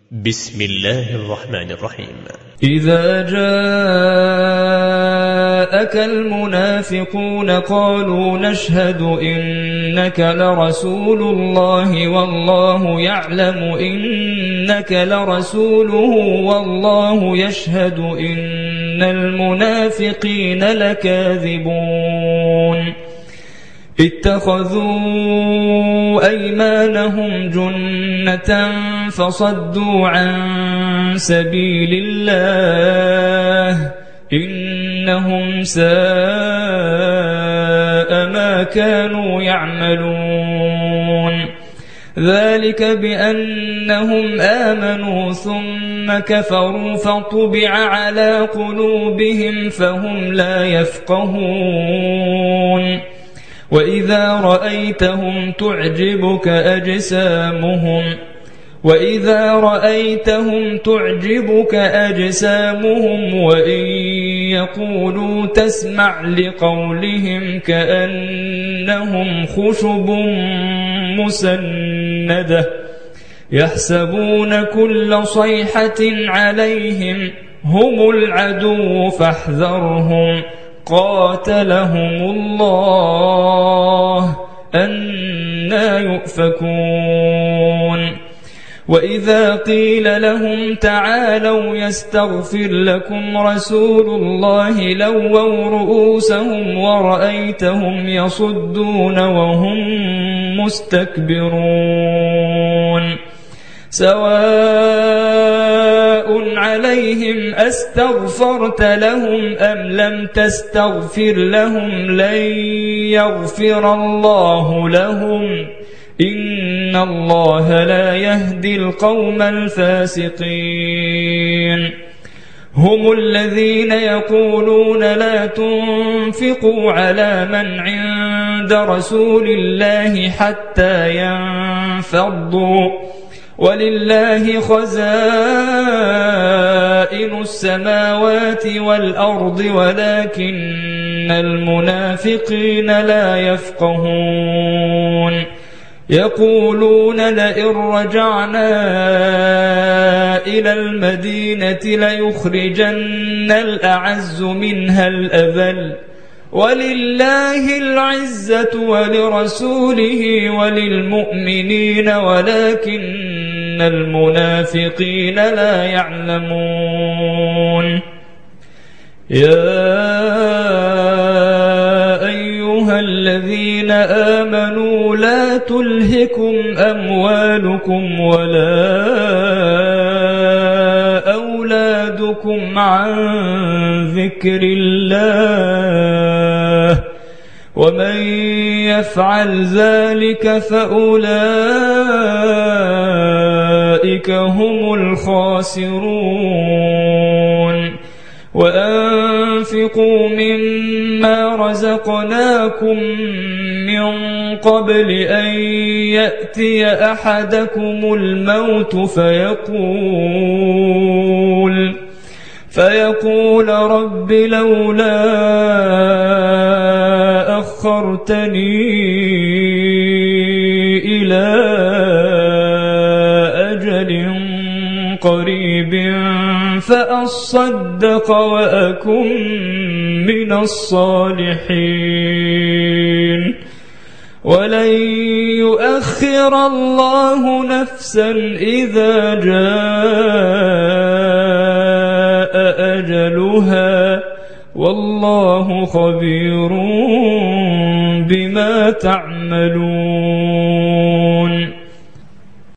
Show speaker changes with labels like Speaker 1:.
Speaker 1: بسم الله الرحمن الرحيم.
Speaker 2: إذا جاءك المنافقون قالوا نشهد إنك لرسول الله والله يعلم إنك لرسوله والله يشهد إن المنافقين لكاذبون اتخذوا أيمانهم جنة فصدوا عن سبيل الله إنهم ساء ما كانوا يعملون ذلك بأنهم آمنوا ثم كفروا فطبع على قلوبهم فهم لا يفقهون وإذا رأيتهم تعجبك أجسامهم وإن يقولوا تسمع لقولهم كأنهم خشب مسندة يحسبون كل صيحة عليهم هم العدو فاحذرهم قاتلهم الله أنى يؤفكون وإذا قيل لهم تعالوا يستغفر لكم رسول الله لووا رؤوسهم ورأيتهم يصدون وهم مستكبرون سواء عليهم أستغفرت لهم أم لم تستغفر لهم لن يغفر الله لهم إن الله لا يهدي القوم الفاسقين هم الذين يقولون لا تنفقوا على من عند رسول الله حتى ينفضوا ولله خزائن السماوات والأرض ولكن المنافقين لا يفقهون يقولون لئن رجعنا إلى المدينة ليخرجن الأعز منها الأذل ولله العزة ولرسوله وللمؤمنين ولكن المنافقين لا يعلمون يا أيها الذين آمنوا لا تلهكم أموالكم ولا أولادكم عن ذكر الله ومن يفعل ذلك فأولئك هم الخاسرون وأنفقوا مما رزقناكم من قبل أن يأتي أحدكم الموت فيقول رب لولا أخرتني إلى أجل قريب فأصدق وأكن من الصالحين ولن يؤخر الله نفسا إذا جاء أجلها والله خبير بما تعملون